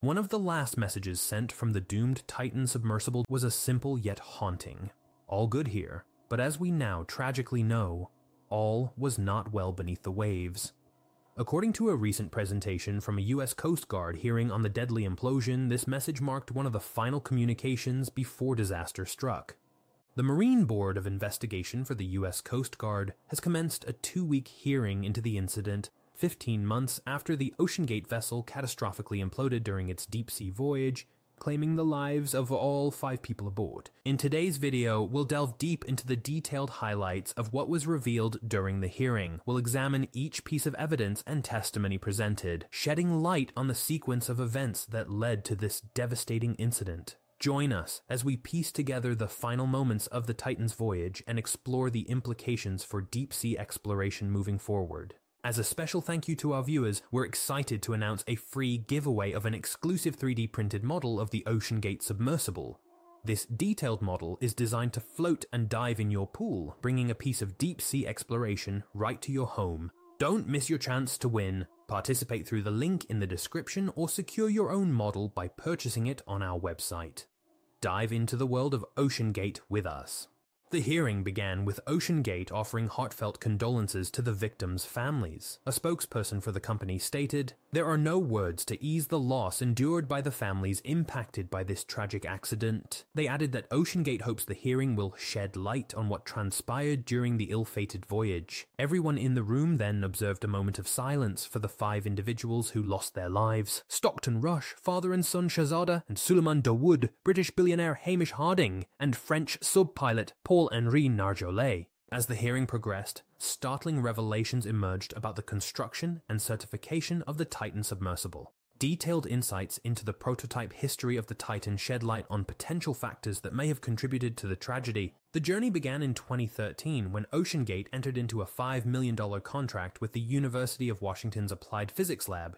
One of the last messages sent from the doomed Titan submersible was a simple yet haunting. All good here, but as we now tragically know, all was not well beneath the waves. According to a recent presentation from a US Coast Guard hearing on the deadly implosion, this message marked one of the final communications before disaster struck. The Marine Board of Investigation for the US Coast Guard has commenced a 2-week hearing into the incident 15 months after the OceanGate vessel catastrophically imploded during its deep-sea voyage, claiming the lives of all 5 people aboard. In today's video, we'll delve deep into the detailed highlights of what was revealed during the hearing. We'll examine each piece of evidence and testimony presented, shedding light on the sequence of events that led to this devastating incident. Join us as we piece together the final moments of the Titan's voyage and explore the implications for deep-sea exploration moving forward. As a special thank you to our viewers, we're excited to announce a free giveaway of an exclusive 3D printed model of the OceanGate submersible. This detailed model is designed to float and dive in your pool, bringing a piece of deep-sea exploration right to your home. Don't miss your chance to win. Participate through the link in the description or secure your own model by purchasing it on our website. Dive into the world of OceanGate with us. The hearing began with OceanGate offering heartfelt condolences to the victims' families. A spokesperson for the company stated, "There are no words to ease the loss endured by the families impacted by this tragic accident." They added that OceanGate hopes the hearing will shed light on what transpired during the ill-fated voyage. Everyone in the room then observed a moment of silence for the 5 individuals who lost their lives: Stockton Rush, father and son Shahzada, and Suleiman Dawood, British billionaire Hamish Harding, and French sub-pilot Paul-Henri Nargeolet. As the hearing progressed, startling revelations emerged about the construction and certification of the Titan submersible. Detailed insights into the prototype history of the Titan shed light on potential factors that may have contributed to the tragedy. The journey began in 2013 when OceanGate entered into a $5 million contract with the University of Washington's Applied Physics Lab,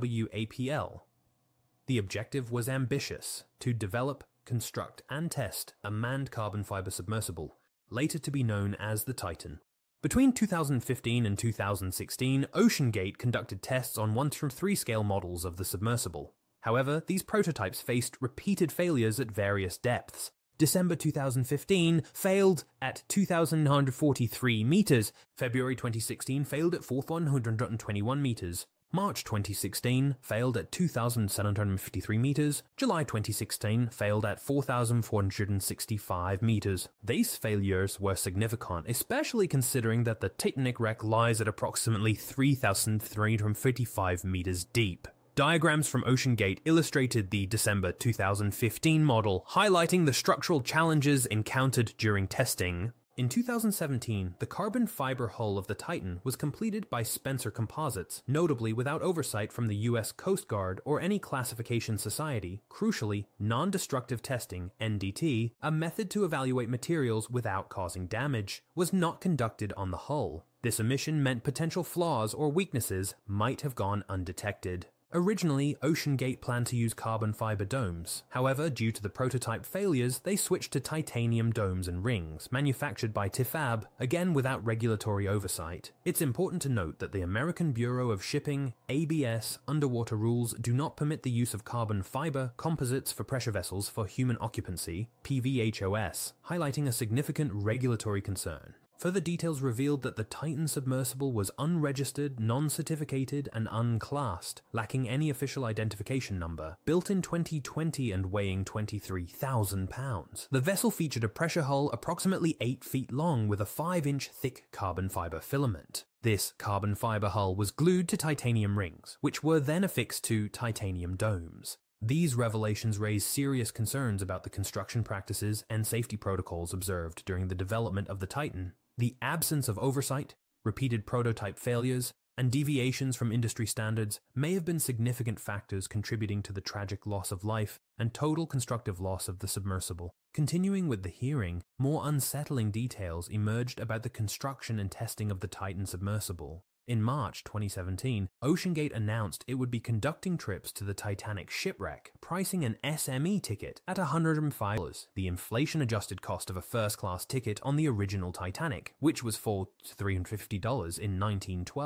UWAPL. The objective was ambitious: to develop, construct, and test a manned carbon fiber submersible, later to be known as the Titan. Between 2015 and 2016, OceanGate conducted tests on 1/3 scale models of the submersible. However, these prototypes faced repeated failures at various depths. December 2015 failed at 2,943 meters, February 2016 failed at 4,121 meters, March 2016 failed at 2,753 meters, July 2016 failed at 4,465 meters. These failures were significant, especially considering that the Titanic wreck lies at approximately 3,335 meters deep. Diagrams from OceanGate illustrated the December 2015 model, highlighting the structural challenges encountered during testing. In 2017, the carbon fiber hull of the Titan was completed by Spencer Composites, notably without oversight from the US Coast Guard or any classification society. Crucially, non-destructive testing, NDT, a method to evaluate materials without causing damage, was not conducted on the hull. This omission meant potential flaws or weaknesses might have gone undetected. Originally, OceanGate planned to use carbon fiber domes. However, due to the prototype failures, they switched to titanium domes and rings, manufactured by Tefab, again without regulatory oversight. It's important to note that the American Bureau of Shipping, ABS, underwater rules do not permit the use of carbon fiber composites for pressure vessels for human occupancy, PVHOS, highlighting a significant regulatory concern. Further details revealed that the Titan submersible was unregistered, non-certificated, and unclassed, lacking any official identification number. Built in 2020 and weighing 23,000 pounds, the vessel featured a pressure hull approximately 8 feet long with a 5-inch thick carbon fiber filament. This carbon fiber hull was glued to titanium rings, which were then affixed to titanium domes. These revelations raise serious concerns about the construction practices and safety protocols observed during the development of the Titan. The absence of oversight, repeated prototype failures, and deviations from industry standards may have been significant factors contributing to the tragic loss of life and total constructive loss of the submersible. Continuing with the hearing, more unsettling details emerged about the construction and testing of the Titan submersible. In March 2017, OceanGate announced it would be conducting trips to the Titanic shipwreck, pricing an SME ticket at $105, the inflation-adjusted cost of a first-class ticket on the original Titanic, which was $400 to $350 in 1912.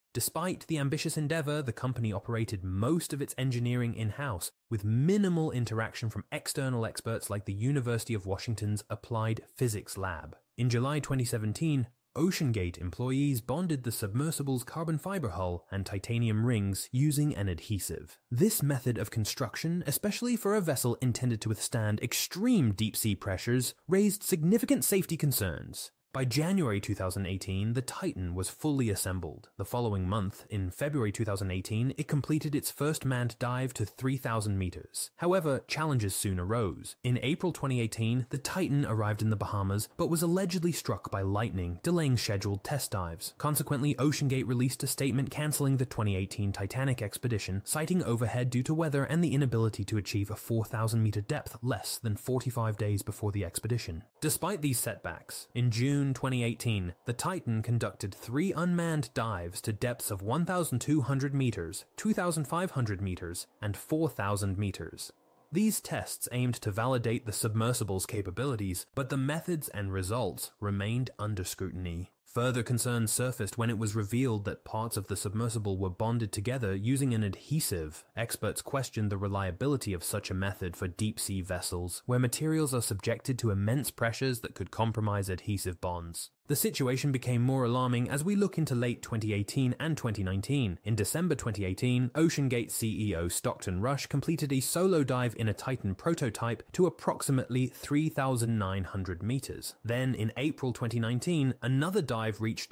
Despite the ambitious endeavor, the company operated most of its engineering in-house, with minimal interaction from external experts like the University of Washington's Applied Physics Lab. In July 2017, OceanGate employees bonded the submersible's carbon fiber hull and titanium rings using an adhesive. This method of construction, especially for a vessel intended to withstand extreme deep-sea pressures, raised significant safety concerns. By January 2018, the Titan was fully assembled. The following month, in February 2018, it completed its first manned dive to 3,000 meters. However, challenges soon arose. In April 2018, the Titan arrived in the Bahamas, but was allegedly struck by lightning, delaying scheduled test dives. Consequently, OceanGate released a statement canceling the 2018 Titanic expedition, citing overhead due to weather and the inability to achieve a 4,000-meter depth less than 45 days before the expedition. Despite these setbacks, in June 2018, the Titan conducted 3 unmanned dives to depths of 1,200 meters, 2,500 meters, and 4,000 meters. These tests aimed to validate the submersible's capabilities, but the methods and results remained under scrutiny. Further concerns surfaced when it was revealed that parts of the submersible were bonded together using an adhesive. Experts questioned the reliability of such a method for deep-sea vessels, where materials are subjected to immense pressures that could compromise adhesive bonds. The situation became more alarming as we look into late 2018 and 2019. In December 2018, OceanGate CEO Stockton Rush completed a solo dive in a Titan prototype to approximately 3,900 meters. Then, in April 2019, another dive reached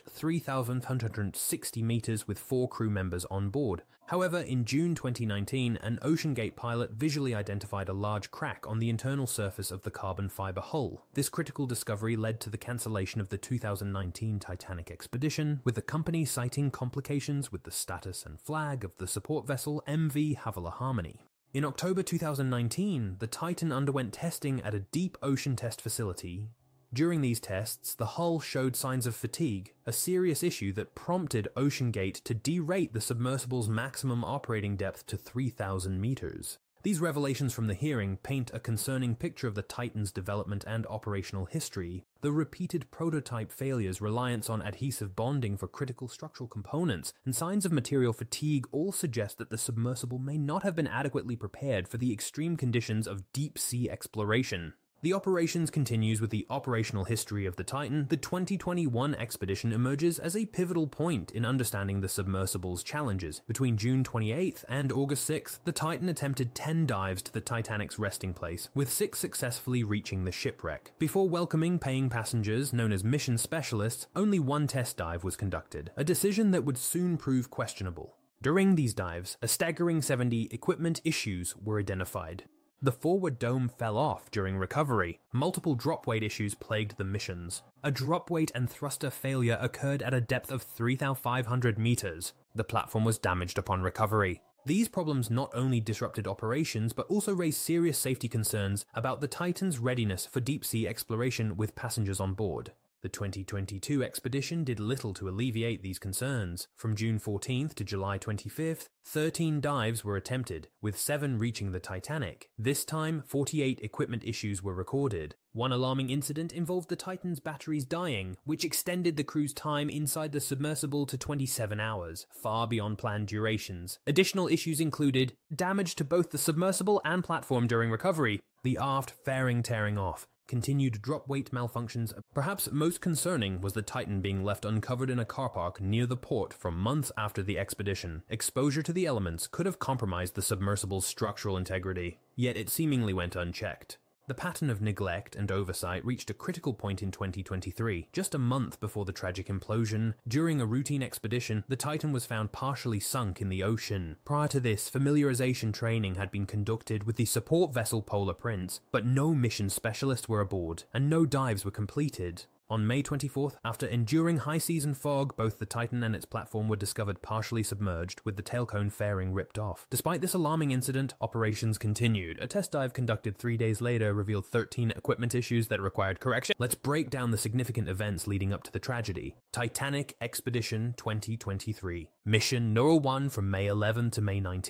3,160 meters with 4 crew members on board. However, in June 2019, an OceanGate pilot visually identified a large crack on the internal surface of the carbon fiber hull. This critical discovery led to the cancellation of the 2019 Titanic expedition, with the company citing complications with the status and flag of the support vessel MV Havilah Harmony. In October 2019, the Titan underwent testing at a deep ocean test facility. During these tests, the hull showed signs of fatigue, a serious issue that prompted OceanGate to derate the submersible's maximum operating depth to 3,000 meters. These revelations from the hearing paint a concerning picture of the Titan's development and operational history. The repeated prototype failures, reliance on adhesive bonding for critical structural components, and signs of material fatigue all suggest that the submersible may not have been adequately prepared for the extreme conditions of deep-sea exploration. The operations continues with the operational history of the Titan. The 2021 expedition emerges as a pivotal point in understanding the submersible's challenges. Between June 28th and August 6th, the Titan attempted 10 dives to the Titanic's resting place, with 6 successfully reaching the shipwreck. Before welcoming paying passengers, known as mission specialists, only 1 test dive was conducted, a decision that would soon prove questionable. During these dives, a staggering 70 equipment issues were identified. The forward dome fell off during recovery. Multiple drop weight issues plagued the missions. A drop weight and thruster failure occurred at a depth of 3,500 meters. The platform was damaged upon recovery. These problems not only disrupted operations, but also raised serious safety concerns about the Titan's readiness for deep-sea exploration with passengers on board. The 2022 expedition did little to alleviate these concerns. From June 14th to July 25th, 13 dives were attempted, with 7 reaching the Titanic. This time, 48 equipment issues were recorded. One alarming incident involved the Titan's batteries dying, which extended the crew's time inside the submersible to 27 hours, far beyond planned durations. Additional issues included damage to both the submersible and platform during recovery, the aft fairing tearing off, continued drop weight malfunctions. Perhaps most concerning was the Titan being left uncovered in a car park near the port for months after the expedition. Exposure to the elements could have compromised the submersible's structural integrity, yet it seemingly went unchecked. The pattern of neglect and oversight reached a critical point in 2023, just a month before the tragic implosion. During a routine expedition, the Titan was found partially sunk in the ocean. Prior to this, familiarization training had been conducted with the support vessel Polar Prince, but no mission specialists were aboard, and no dives were completed. On May 24th, after enduring high seas and fog, both the Titan and its platform were discovered partially submerged, with the tail cone fairing ripped off. Despite this alarming incident, operations continued. A test dive conducted 3 days later revealed 13 equipment issues that required correction. Let's break down the significant events leading up to the tragedy. Titanic Expedition 2023. Mission Noah 1 from May 11 to May 19th.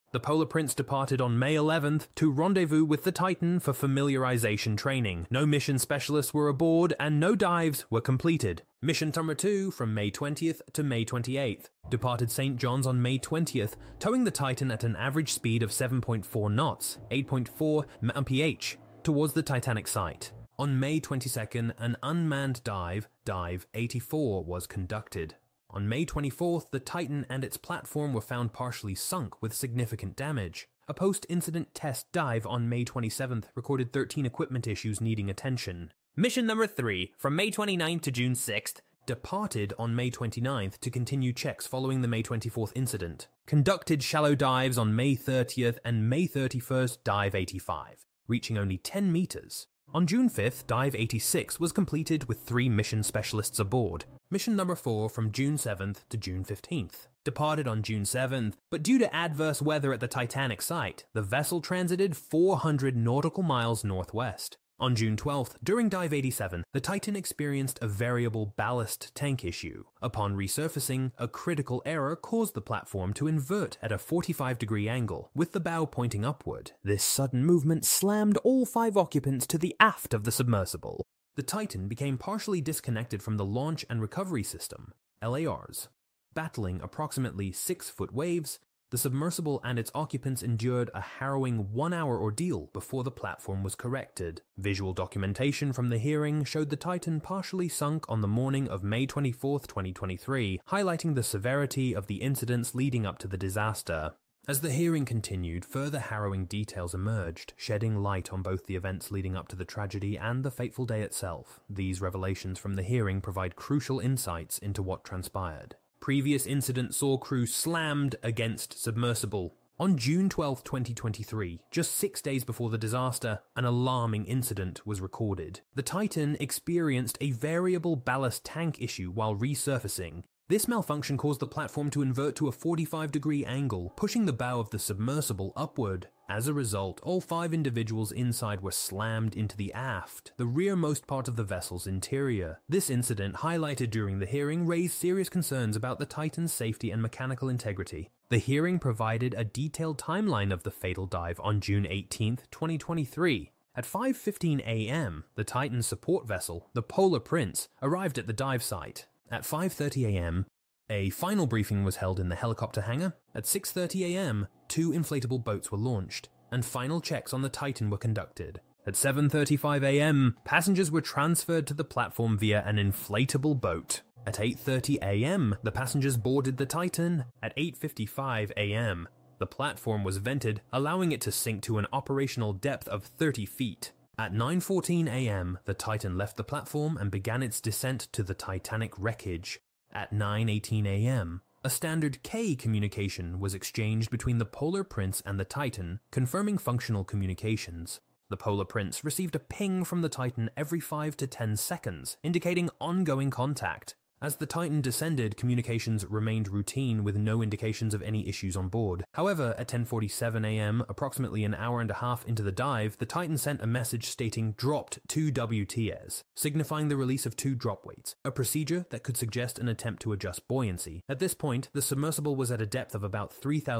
The Polar Prince departed on May 11th to rendezvous with the Titan for familiarization training. No mission specialists were aboard and no dives were completed. Mission number 2 from May 20th to May 28th departed St. John's on May 20th, towing the Titan at an average speed of 7.4 knots, 8.4 mph, towards the Titanic site. On May 22nd, an unmanned dive, Dive 84, was conducted. On May 24th, the Titan and its platform were found partially sunk with significant damage. A post-incident test dive on May 27th recorded 13 equipment issues needing attention. Mission number 3, from May 29th to June 6th, departed on May 29th to continue checks following the May 24th incident. Conducted shallow dives on May 30th and May 31st, Dive 85, reaching only 10 meters. On June 5th, Dive 86 was completed with 3 mission specialists aboard. Mission number 4 from June 7th to June 15th. Departed on June 7th, but due to adverse weather at the Titanic site, the vessel transited 400 nautical miles northwest. On June 12th, during Dive 87, the Titan experienced a variable ballast tank issue. Upon resurfacing, a critical error caused the platform to invert at a 45-degree angle, with the bow pointing upward. This sudden movement slammed all 5 occupants to the aft of the submersible. The Titan became partially disconnected from the launch and recovery system, LARs. Battling approximately 6-foot waves, the submersible and its occupants endured a harrowing 1-hour ordeal before the platform was corrected. Visual documentation from the hearing showed the Titan partially sunk on the morning of May 24, 2023, highlighting the severity of the incidents leading up to the disaster. As the hearing continued, further harrowing details emerged, shedding light on both the events leading up to the tragedy and the fateful day itself. These revelations from the hearing provide crucial insights into what transpired. Previous incident saw crew slammed against submersible. On June 12, 2023, just 6 days before the disaster, an alarming incident was recorded. The Titan experienced a variable ballast tank issue while resurfacing. This malfunction caused the platform to invert to a 45-degree angle, pushing the bow of the submersible upward. As a result, all 5 individuals inside were slammed into the aft, the rearmost part of the vessel's interior. This incident, highlighted during the hearing, raised serious concerns about the Titan's safety and mechanical integrity. The hearing provided a detailed timeline of the fatal dive on June 18, 2023. At 5:15 a.m., the Titan's support vessel, the Polar Prince, arrived at the dive site. At 5:30 a.m., a final briefing was held in the helicopter hangar. At 6:30 a.m., 2 inflatable boats were launched, and final checks on the Titan were conducted. At 7:35 a.m., passengers were transferred to the platform via an inflatable boat. At 8:30 a.m., the passengers boarded the Titan. At 8:55 a.m., the platform was vented, allowing it to sink to an operational depth of 30 feet. At 9:14 a.m., the Titan left the platform and began its descent to the Titanic wreckage. At 9:18 a.m., a standard K communication was exchanged between the Polar Prince and the Titan, confirming functional communications. The Polar Prince received a ping from the Titan every 5 to 10 seconds, indicating ongoing contact. As the Titan descended, communications remained routine with no indications of any issues on board. However, at 10:47 a.m., approximately an hour and a half into the dive, the Titan sent a message stating dropped 2 WTS, signifying the release of 2 drop weights, a procedure that could suggest an attempt to adjust buoyancy. At this point, the submersible was at a depth of about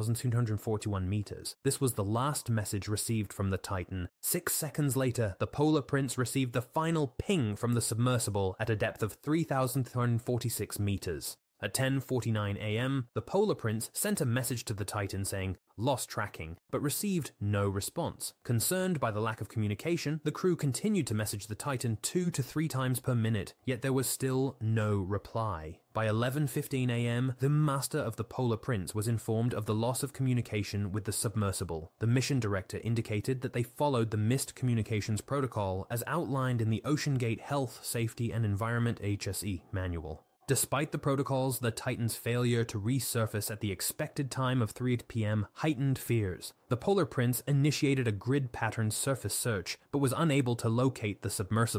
3,241 meters. This was the last message received from the Titan. 6 seconds later, the Polar Prince received the final ping from the submersible at a depth of 3,346 meters. At 10:49 a.m., the Polar Prince sent a message to the Titan saying, "Lost tracking," but received no response. Concerned by the lack of communication, the crew continued to message the Titan 2 to 3 times per minute, yet there was still no reply. By 11:15 a.m., the master of the Polar Prince was informed of the loss of communication with the submersible. The mission director indicated that they followed the missed communications protocol as outlined in the OceanGate Health, Safety and Environment HSE manual. Despite the protocols, the Titan's failure to resurface at the expected time of 3 p.m. heightened fears. The Polar Prince initiated a grid pattern surface search, but was unable to locate the submersible.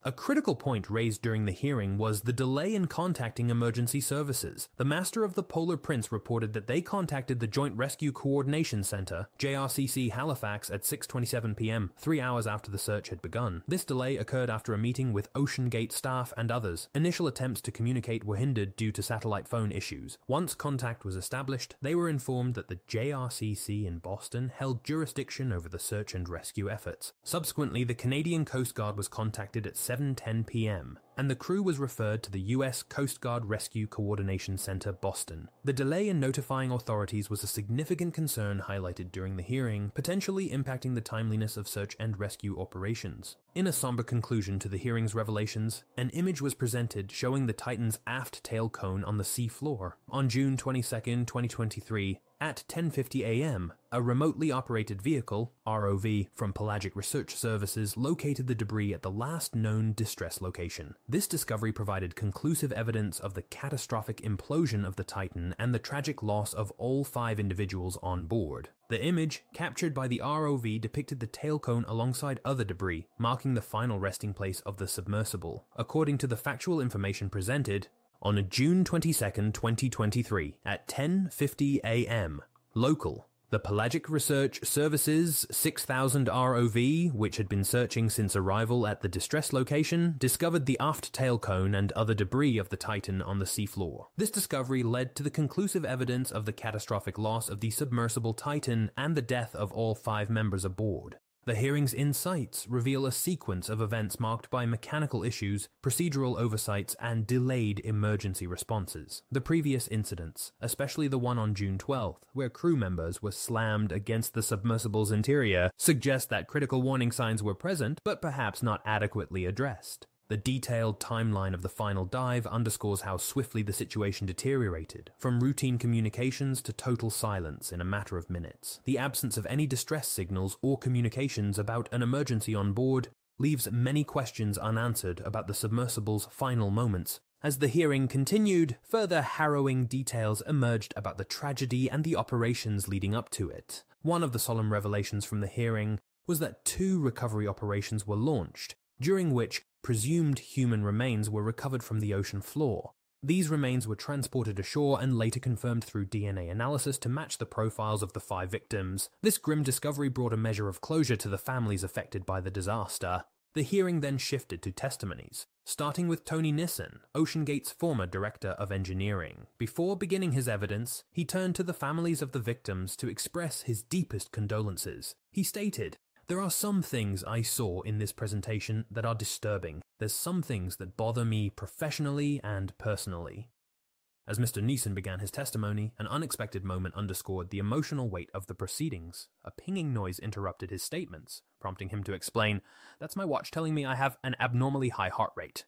A critical point raised during the hearing was the delay in contacting emergency services. The Master of the Polar Prince reported that they contacted the Joint Rescue Coordination Center, JRCC Halifax, at 6:27 p.m., 3 hours after the search had begun. This delay occurred after a meeting with OceanGate staff and others. Initial attempts to communicate were hindered due to satellite phone issues. Once contact was established, they were informed that the JRCC in Boston held jurisdiction over the search and rescue efforts. Subsequently, the Canadian Coast Guard was contacted at 7:10 p.m., and the crew was referred to the U.S. Coast Guard Rescue Coordination Center, Boston. The delay in notifying authorities was a significant concern highlighted during the hearing, potentially impacting the timeliness of search and rescue operations. In a somber conclusion to the hearing's revelations, an image was presented showing the Titan's aft tail cone on the sea floor. On June 22, 2023, at 10:50 a.m., a remotely operated vehicle, ROV, from Pelagic Research Services located the debris at the last known distress location. This discovery provided conclusive evidence of the catastrophic implosion of the Titan and the tragic loss of all 5 individuals on board. The image, captured by the ROV, depicted the tail cone alongside other debris, marking the final resting place of the submersible. According to the factual information presented, on June 22, 2023, at 10:50 a.m., local, the Pelagic Research Services 6000 ROV, which had been searching since arrival at the distress location, discovered the aft tail cone and other debris of the Titan on the seafloor. This discovery led to the conclusive evidence of the catastrophic loss of the submersible Titan and the death of all 5 members aboard. The hearing's insights reveal a sequence of events marked by mechanical issues, procedural oversights, and delayed emergency responses. The previous incidents, especially the one on June 12th, where crew members were slammed against the submersible's interior, suggest that critical warning signs were present, but perhaps not adequately addressed. The detailed timeline of the final dive underscores how swiftly the situation deteriorated, from routine communications to total silence in a matter of minutes. The absence of any distress signals or communications about an emergency on board leaves many questions unanswered about the submersible's final moments. As the hearing continued, further harrowing details emerged about the tragedy and the operations leading up to it. One of the solemn revelations from the hearing was that 2 recovery operations were launched, during which presumed human remains were recovered from the ocean floor. These remains were transported ashore and later confirmed through DNA analysis to match the profiles of the 5 victims. This grim discovery brought a measure of closure to the families affected by the disaster. The hearing then shifted to testimonies, starting with Tony Nissen, OceanGate's former director of engineering. Before beginning his evidence, he turned to the families of the victims to express his deepest condolences. He stated, "There are some things I saw in this presentation that are disturbing. There's some things that bother me professionally and personally." As Mr. Nissen began his testimony, an unexpected moment underscored the emotional weight of the proceedings. A pinging noise interrupted his statements, prompting him to explain, "That's my watch telling me I have an abnormally high heart rate."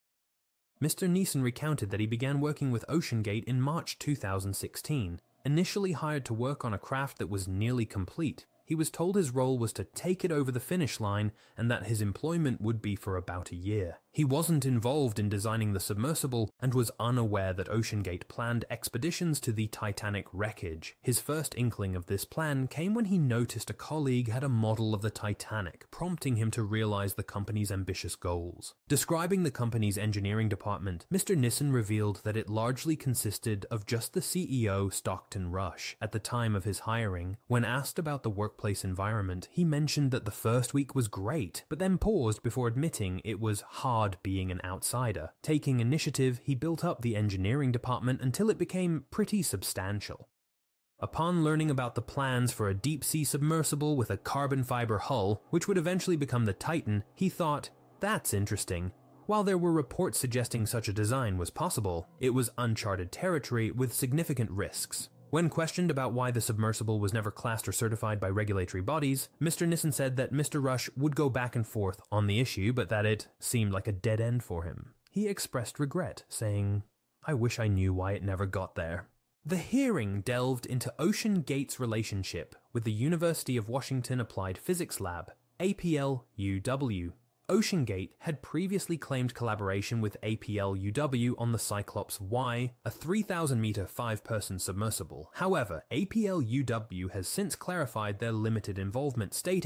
Mr. Nissen recounted that he began working with OceanGate in March 2016, initially hired to work on a craft that was nearly complete. He was told his role was to take it over the finish line and that his employment would be for about a year. He wasn't involved in designing the submersible and was unaware that OceanGate planned expeditions to the Titanic wreckage. His first inkling of this plan came when he noticed a colleague had a model of the Titanic, prompting him to realize the company's ambitious goals. Describing the company's engineering department, Mr. Nissen revealed that it largely consisted of just the CEO, Stockton Rush. At the time of his hiring, when asked about the workplace environment, he mentioned that the first week was great, but then paused before admitting it was hard being an outsider. Taking initiative, he built up the engineering department until it became pretty substantial. Upon learning about the plans for a deep-sea submersible with a carbon fiber hull, which would eventually become the Titan, he thought, "That's interesting." While there were reports suggesting such a design was possible, it was uncharted territory with significant risks. When questioned about why the submersible was never classed or certified by regulatory bodies, Mr. Nissen said that Mr. Rush would go back and forth on the issue, but that it seemed like a dead end for him. He expressed regret, saying, "I wish I knew why it never got there." The hearing delved into OceanGate's relationship with the University of Washington Applied Physics Lab, APL-UW. OceanGate had previously claimed collaboration with APL-UW on the Cyclops Y, a 3,000-meter 5-person submersible. However, APL-UW has since clarified their limited involvement, stating,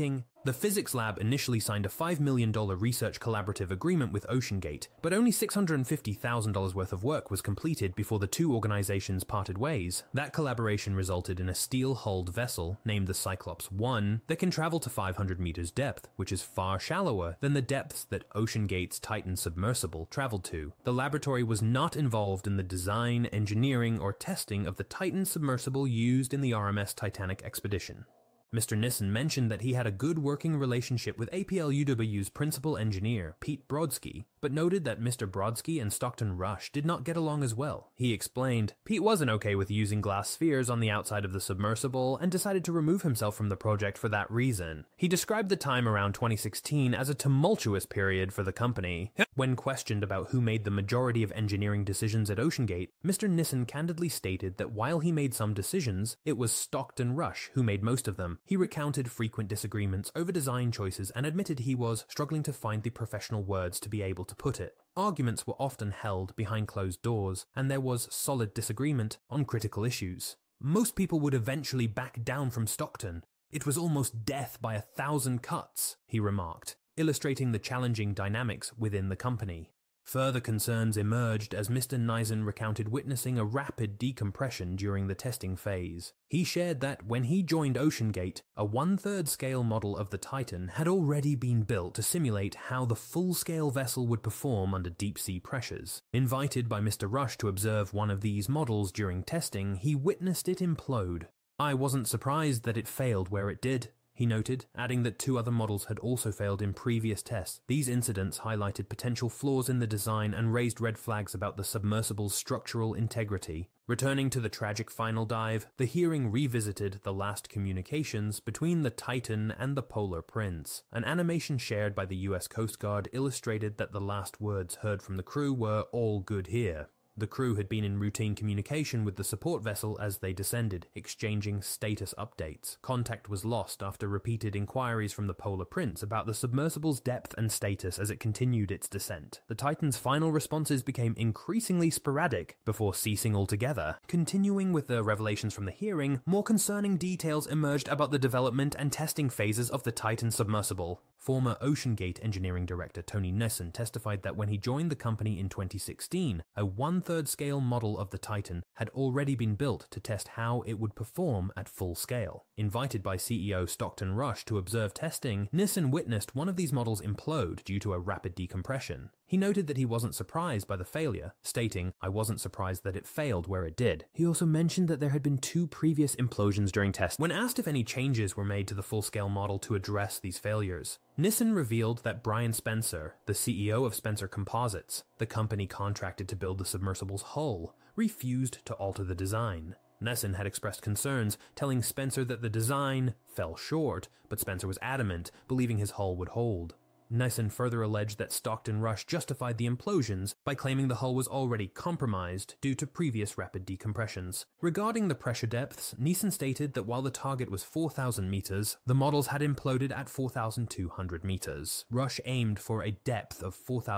The physics lab initially signed a $5 million research collaborative agreement with OceanGate, but only $650,000 worth of work was completed before the two organizations parted ways. That collaboration resulted in a steel-hulled vessel named the Cyclops 1 that can travel to 500 meters depth, which is far shallower than the depths that OceanGate's Titan submersible traveled to. The laboratory was not involved in the design, engineering, or testing of the Titan submersible used in the RMS Titanic expedition. Mr. Nissen mentioned that he had a good working relationship with APL-UW's principal engineer, Pete Brodsky, but noted that Mr. Brodsky and Stockton Rush did not get along as well. He explained, Pete wasn't okay with using glass spheres on the outside of the submersible and decided to remove himself from the project for that reason. He described the time around 2016 as a tumultuous period for the company. When questioned about who made the majority of engineering decisions at OceanGate, Mr. Nissen candidly stated that while he made some decisions, it was Stockton Rush who made most of them. He recounted frequent disagreements over design choices and admitted he was struggling to find the professional words to be able to put it. Arguments were often held behind closed doors, and there was solid disagreement on critical issues. Most people would eventually back down from Stockton. It was almost death by 1,000 cuts, he remarked, illustrating the challenging dynamics within the company. Further concerns emerged as Mr. Nissen recounted witnessing a rapid decompression during the testing phase. He shared that when he joined OceanGate, a 1/3 scale model of the Titan had already been built to simulate how the full-scale vessel would perform under deep-sea pressures. Invited by Mr. Rush to observe one of these models during testing, he witnessed it implode. I wasn't surprised that it failed where it did, he noted, adding that 2 other models had also failed in previous tests. These incidents highlighted potential flaws in the design and raised red flags about the submersible's structural integrity. Returning to the tragic final dive, the hearing revisited the last communications between the Titan and the Polar Prince. An animation shared by the US Coast Guard illustrated that the last words heard from the crew were "all good here." The crew had been in routine communication with the support vessel as they descended, exchanging status updates. Contact was lost after repeated inquiries from the Polar Prince about the submersible's depth and status as it continued its descent. The Titan's final responses became increasingly sporadic before ceasing altogether. Continuing with the revelations from the hearing, more concerning details emerged about the development and testing phases of the Titan submersible. Former OceanGate engineering director Tony Nissen testified that when he joined the company in 2016, a 1/3 scale model of the Titan had already been built to test how it would perform at full scale. Invited by CEO Stockton Rush to observe testing, Nissen witnessed one of these models implode due to a rapid decompression. He noted that he wasn't surprised by the failure, stating, "I wasn't surprised that it failed where it did." He also mentioned that there had been 2 previous implosions during tests. When asked if any changes were made to the full-scale model to address these failures, Nissen revealed that Brian Spencer, the CEO of Spencer Composites, the company contracted to build the submersible's hull, refused to alter the design. Nissen had expressed concerns, telling Spencer that the design fell short, but Spencer was adamant, believing his hull would hold. Nissen further alleged that Stockton Rush justified the implosions by claiming the hull was already compromised due to previous rapid decompressions. Regarding the pressure depths, Nissen stated that while the target was 4,000 meters, the models had imploded at 4,200 meters. Rush aimed for a depth of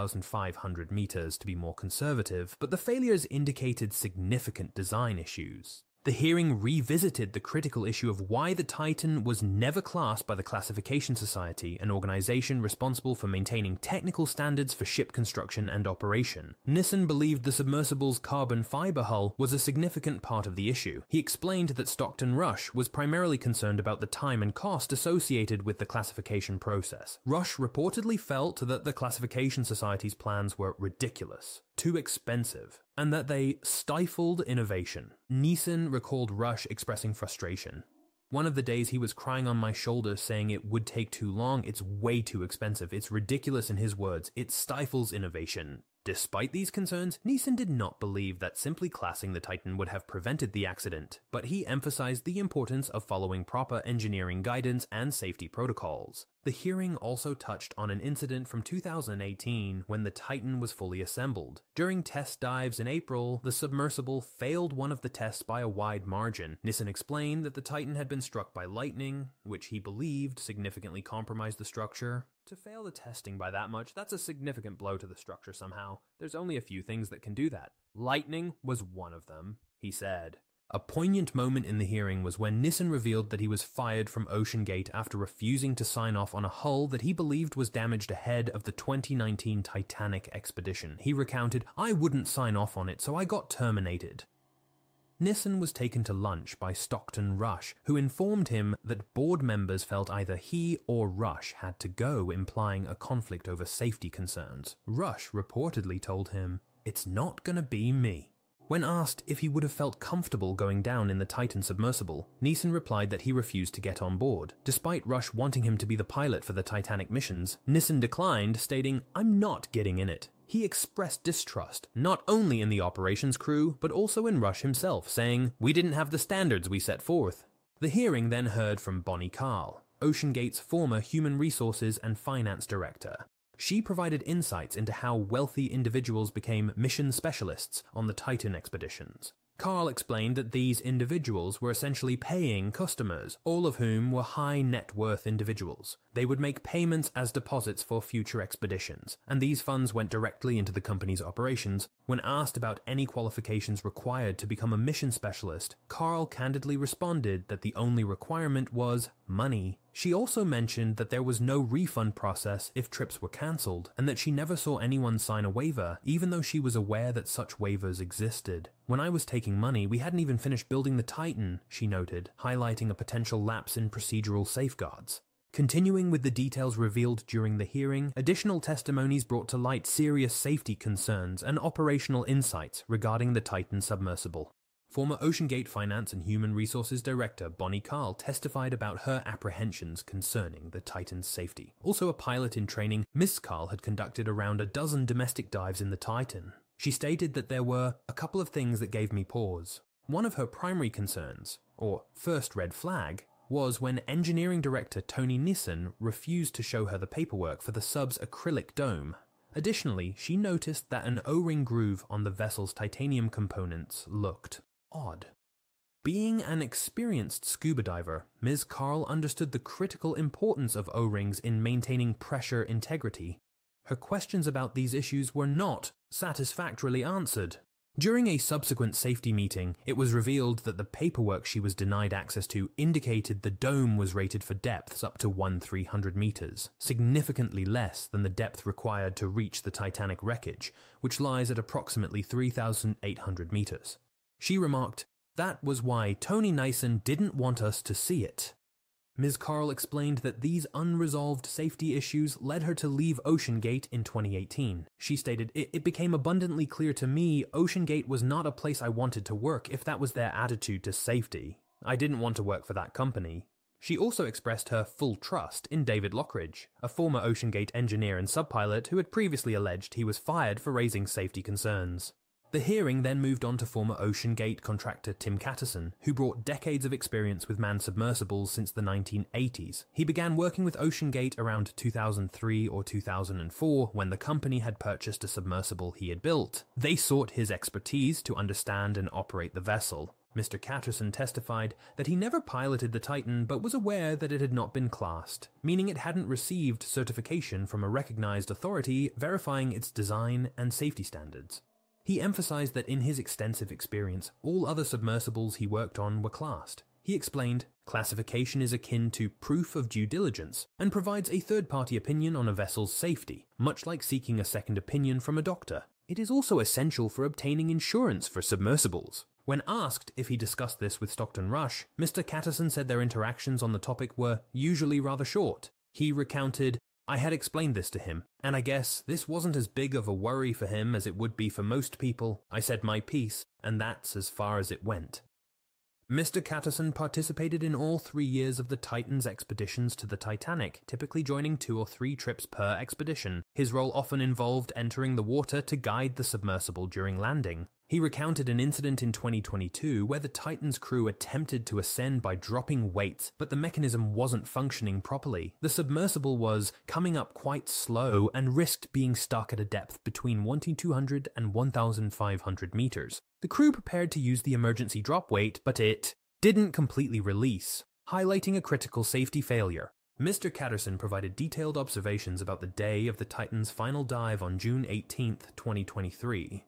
4,500 meters to be more conservative, but the failures indicated significant design issues. The hearing revisited the critical issue of why the Titan was never classed by the Classification Society, an organization responsible for maintaining technical standards for ship construction and operation. Nissen believed the submersible's carbon fiber hull was a significant part of the issue. He explained that Stockton Rush was primarily concerned about the time and cost associated with the classification process. Rush reportedly felt that the Classification Society's plans were ridiculous, too expensive, and that they stifled innovation. Nissen recalled Rush expressing frustration. "One of the days he was crying on my shoulder saying it would take too long, it's way too expensive, it's ridiculous in his words, it stifles innovation." Despite these concerns, Nissen did not believe that simply classing the Titan would have prevented the accident, but he emphasized the importance of following proper engineering guidance and safety protocols. The hearing also touched on an incident from 2018 when the Titan was fully assembled. During test dives in April, the submersible failed one of the tests by a wide margin. Nissen explained that the Titan had been struck by lightning, which he believed significantly compromised the structure. To fail the testing by that much, that's a significant blow to the structure somehow. There's only a few things that can do that. Lightning was one of them, he said. A poignant moment in the hearing was when Nissen revealed that he was fired from OceanGate after refusing to sign off on a hull that he believed was damaged ahead of the 2019 Titanic expedition. He recounted, "I wouldn't sign off on it, so I got terminated." Nissen was taken to lunch by Stockton Rush, who informed him that board members felt either he or Rush had to go, implying a conflict over safety concerns. Rush reportedly told him, "It's not gonna be me." When asked if he would have felt comfortable going down in the Titan submersible, Nissen replied that he refused to get on board. Despite Rush wanting him to be the pilot for the Titanic missions, Nissen declined, stating, "I'm not getting in it." He expressed distrust, not only in the operations crew, but also in Rush himself, saying, "We didn't have the standards we set forth." The hearing then heard from Bonnie Carl, OceanGate's former human resources and finance director. She provided insights into how wealthy individuals became mission specialists on the Titan expeditions. Carl explained that these individuals were essentially paying customers, all of whom were high net worth individuals. They would make payments as deposits for future expeditions, and these funds went directly into the company's operations. When asked about any qualifications required to become a mission specialist, Carl candidly responded that the only requirement was money. She also mentioned that there was no refund process if trips were cancelled, and that she never saw anyone sign a waiver, even though she was aware that such waivers existed. "When I was taking money, we hadn't even finished building the Titan," she noted, highlighting a potential lapse in procedural safeguards. Continuing with the details revealed during the hearing, additional testimonies brought to light serious safety concerns and operational insights regarding the Titan submersible. Former OceanGate Finance and Human Resources Director Bonnie Carl testified about her apprehensions concerning the Titan's safety. Also a pilot in training, Ms. Carl had conducted around a dozen domestic dives in the Titan. She stated that there were a couple of things that gave me pause. One of her primary concerns, or first red flag, was when engineering director Tony Nissen refused to show her the paperwork for the sub's acrylic dome. Additionally, she noticed that an O-ring groove on the vessel's titanium components looked odd. Being an experienced scuba diver, Ms. Carl understood the critical importance of O-rings in maintaining pressure integrity. Her questions about these issues were not satisfactorily answered. During a subsequent safety meeting, it was revealed that the paperwork she was denied access to indicated the dome was rated for depths up to 1,300 meters, significantly less than the depth required to reach the Titanic wreckage, which lies at approximately 3,800 meters. She remarked, "That was why Tony Nissen didn't want us to see it." Ms. Carl explained that these unresolved safety issues led her to leave OceanGate in 2018. She stated, It became abundantly clear to me OceanGate was not a place I wanted to work if that was their attitude to safety. I didn't want to work for that company." She also expressed her full trust in David Lockridge, a former OceanGate engineer and subpilot who had previously alleged he was fired for raising safety concerns. The hearing then moved on to former OceanGate contractor Tim Catterson, who brought decades of experience with manned submersibles since the 1980s. He began working with OceanGate around 2003 or 2004 when the company had purchased a submersible he had built. They sought his expertise to understand and operate the vessel. Mr. Catterson testified that he never piloted the Titan but was aware that it had not been classed, meaning it hadn't received certification from a recognized authority verifying its design and safety standards. He emphasized that in his extensive experience, all other submersibles he worked on were classed. He explained, "Classification is akin to proof of due diligence and provides a third-party opinion on a vessel's safety, much like seeking a second opinion from a doctor. It is also essential for obtaining insurance for submersibles." When asked if he discussed this with Stockton Rush, Mr. Catterson said their interactions on the topic were usually rather short. He recounted, "I had explained this to him, and I guess this wasn't as big of a worry for him as it would be for most people. I said my piece, and that's as far as it went." Mr. Catterson participated in all 3 years of the Titan's expeditions to the Titanic, typically joining 2 or 3 trips per expedition. His role often involved entering the water to guide the submersible during landing. He recounted an incident in 2022 where the Titan's crew attempted to ascend by dropping weights, but the mechanism wasn't functioning properly. The submersible was coming up quite slow and risked being stuck at a depth between 1,200 and 1,500 meters. The crew prepared to use the emergency drop weight, but it didn't completely release, highlighting a critical safety failure. Mr. Catterson provided detailed observations about the day of the Titan's final dive on June 18, 2023.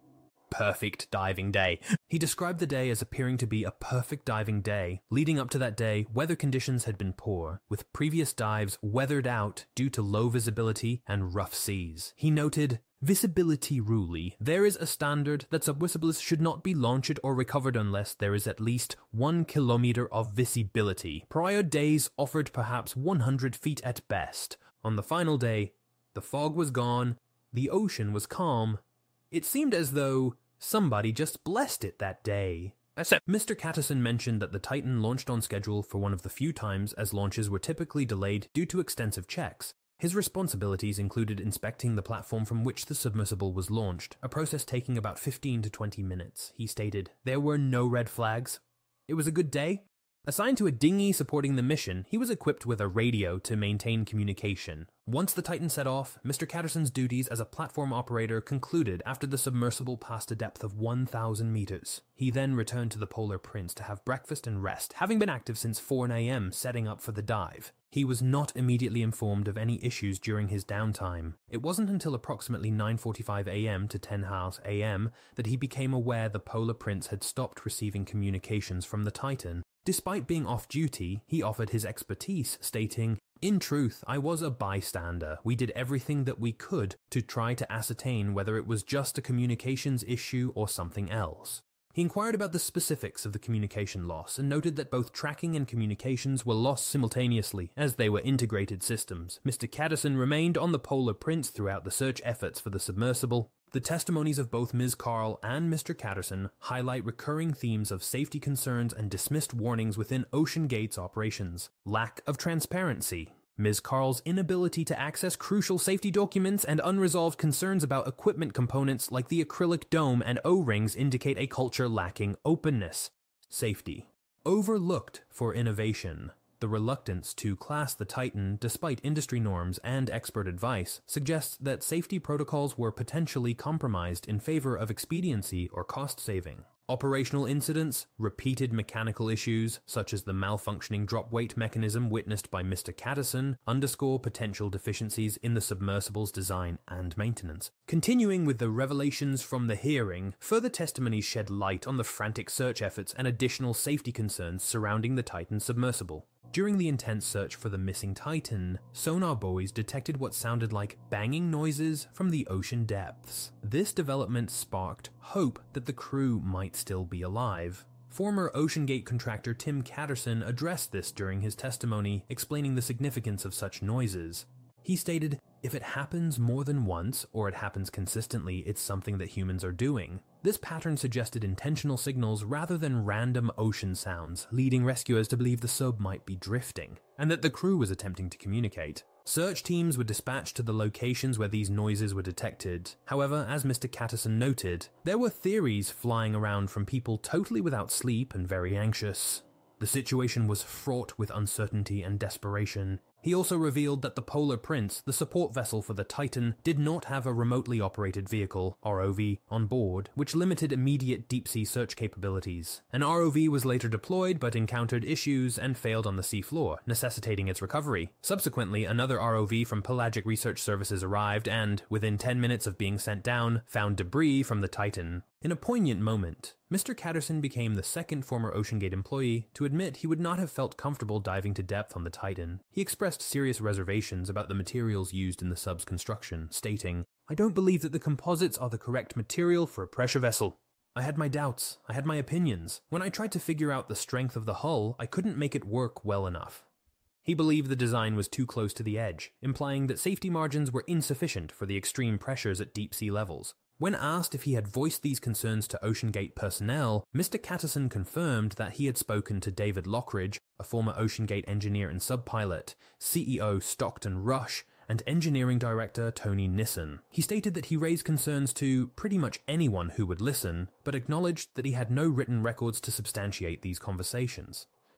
perfect diving day. He described the day as appearing to be a perfect diving day. Leading up to that day, weather conditions had been poor, with previous dives weathered out due to low visibility and rough seas. He noted, "Visibility rule. There is a standard that submersibles should not be launched or recovered unless there is at least 1 kilometer of visibility. Prior days offered perhaps 100 feet at best. On the final day, the fog was gone, the ocean was calm. It seemed as though somebody just blessed it that day." Mr. Catterson mentioned that the Titan launched on schedule for one of the few times as launches were typically delayed due to extensive checks. His responsibilities included inspecting the platform from which the submersible was launched, a process taking about 15 to 20 minutes. He stated, "There were no red flags. It was a good day." Assigned to a dinghy supporting the mission, he was equipped with a radio to maintain communication. Once the Titan set off, Mr. Catterson's duties as a platform operator concluded after the submersible passed a depth of 1,000 meters. He then returned to the Polar Prince to have breakfast and rest, having been active since 4 a.m. setting up for the dive. He was not immediately informed of any issues during his downtime. It wasn't until approximately 9:45 a.m. to 10 a.m. that he became aware the Polar Prince had stopped receiving communications from the Titan. Despite being off-duty, he offered his expertise, stating, "In truth, I was a bystander. We did everything that we could to try to ascertain whether it was just a communications issue or something else." He inquired about the specifics of the communication loss and noted that both tracking and communications were lost simultaneously, as they were integrated systems. Mr. Catterson remained on the Polar Prince throughout the search efforts for the submersible. The testimonies of both Ms. Carl and Mr. Catterson highlight recurring themes of safety concerns and dismissed warnings within OceanGate's operations. Lack of transparency. Ms. Carl's inability to access crucial safety documents and unresolved concerns about equipment components like the acrylic dome and O-rings indicate a culture lacking openness. Safety. Overlooked for innovation. The reluctance to class the Titan, despite industry norms and expert advice, suggests that safety protocols were potentially compromised in favor of expediency or cost saving. Operational incidents, repeated mechanical issues, such as the malfunctioning drop weight mechanism witnessed by Mr. Catterson, underscore potential deficiencies in the submersible's design and maintenance. Continuing with the revelations from the hearing, further testimonies shed light on the frantic search efforts and additional safety concerns surrounding the Titan submersible. During the intense search for the missing Titan, sonar buoys detected what sounded like banging noises from the ocean depths. This development sparked hope that the crew might still be alive. Former OceanGate contractor Tim Catterson addressed this during his testimony, explaining the significance of such noises. He stated, "If it happens more than once, or it happens consistently, it's something that humans are doing." This pattern suggested intentional signals rather than random ocean sounds, leading rescuers to believe the sub might be drifting, and that the crew was attempting to communicate. Search teams were dispatched to the locations where these noises were detected. However, as Mr. Catterson noted, there were theories flying around from people totally without sleep and very anxious. The situation was fraught with uncertainty and desperation. He also revealed that the Polar Prince, the support vessel for the Titan, did not have a remotely operated vehicle, ROV, on board, which limited immediate deep-sea search capabilities. An ROV was later deployed but encountered issues and failed on the seafloor, necessitating its recovery. Subsequently, another ROV from Pelagic Research Services arrived and, within 10 minutes of being sent down, found debris from the Titan. In a poignant moment, Mr. Catterson became the second former OceanGate employee to admit he would not have felt comfortable diving to depth on the Titan. He expressed serious reservations about the materials used in the sub's construction, stating, "I don't believe that the composites are the correct material for a pressure vessel. I had my doubts, I had my opinions. When I tried to figure out the strength of the hull, I couldn't make it work well enough." He believed the design was too close to the edge, implying that safety margins were insufficient for the extreme pressures at deep-sea levels. When asked if he had voiced these concerns to OceanGate personnel, Mr. Catterson confirmed that he had spoken to David Lockridge, a former OceanGate engineer and subpilot, CEO Stockton Rush, and engineering director Tony Nissen. He stated that he raised concerns to pretty much anyone who would listen, but acknowledged that he had no written records to substantiate these conversations.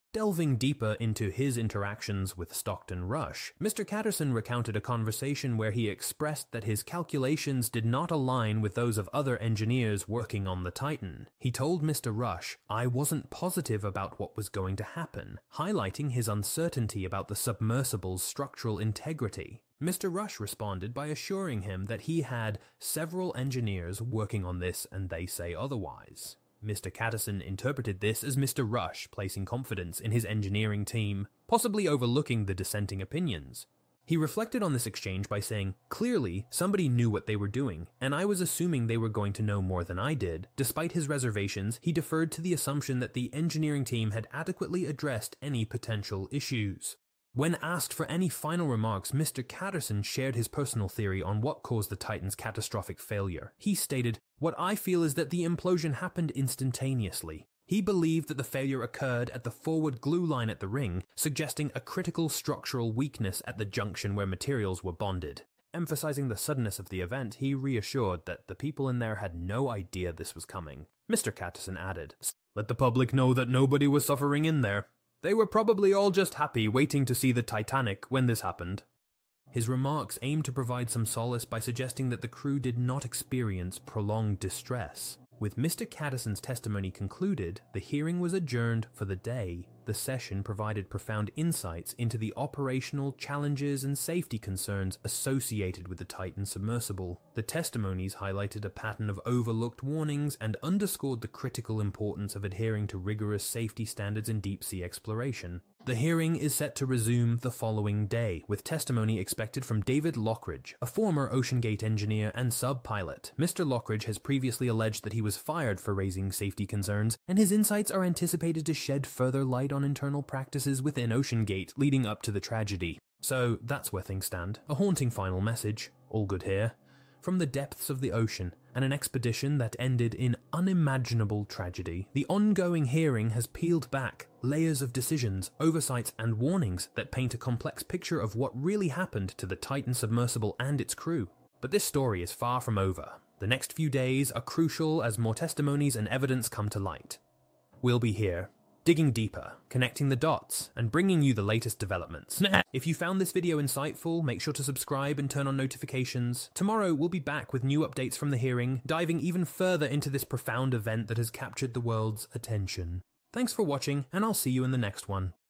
Delving deeper into his interactions with Stockton Rush, Mr. Catterson recounted a conversation where he expressed that his calculations did not align with those of other engineers working on the Titan. He told Mr. Rush, "I wasn't positive about what was going to happen," highlighting his uncertainty about the submersible's structural integrity. Mr. Rush responded by assuring him that he had several engineers working on this and they say otherwise. Mr. Catterson interpreted this as Mr. Rush placing confidence in his engineering team, possibly overlooking the dissenting opinions. He reflected on this exchange by saying, "Clearly, somebody knew what they were doing, and I was assuming they were going to know more than I did." Despite his reservations, he deferred to the assumption that the engineering team had adequately addressed any potential issues. When asked for any final remarks, Mr. Catterson shared his personal theory on what caused the Titan's catastrophic failure. He stated, "What I feel is that the implosion happened instantaneously." He believed that the failure occurred at the forward glue line at the ring, suggesting a critical structural weakness at the junction where materials were bonded. Emphasizing the suddenness of the event, he reassured that the people in there had no idea this was coming. Mr. Catterson added, "Let the public know that nobody was suffering in there. They were probably all just happy waiting to see the Titanic when this happened." His remarks aimed to provide some solace by suggesting that the crew did not experience prolonged distress. With Mr. Catterson's testimony concluded, the hearing was adjourned for the day. The session provided profound insights into the operational challenges and safety concerns associated with the Titan submersible. The testimonies highlighted a pattern of overlooked warnings and underscored the critical importance of adhering to rigorous safety standards in deep-sea exploration. The hearing is set to resume the following day, with testimony expected from David Lockridge, a former OceanGate engineer and sub-pilot. Mr. Lockridge has previously alleged that he was fired for raising safety concerns, and his insights are anticipated to shed further light on internal practices within OceanGate leading up to the tragedy. So that's where things stand. A haunting final message. All good here. From the depths of the ocean, and an expedition that ended in unimaginable tragedy, the ongoing hearing has peeled back layers of decisions, oversights, and warnings that paint a complex picture of what really happened to the Titan submersible and its crew. But this story is far from over. The next few days are crucial as more testimonies and evidence come to light. We'll be here, digging deeper, connecting the dots, and bringing you the latest developments. If you found this video insightful, make sure to subscribe and turn on notifications. Tomorrow we'll be back with new updates from the hearing, diving even further into this profound event that has captured the world's attention. Thanks for watching, and I'll see you in the next one.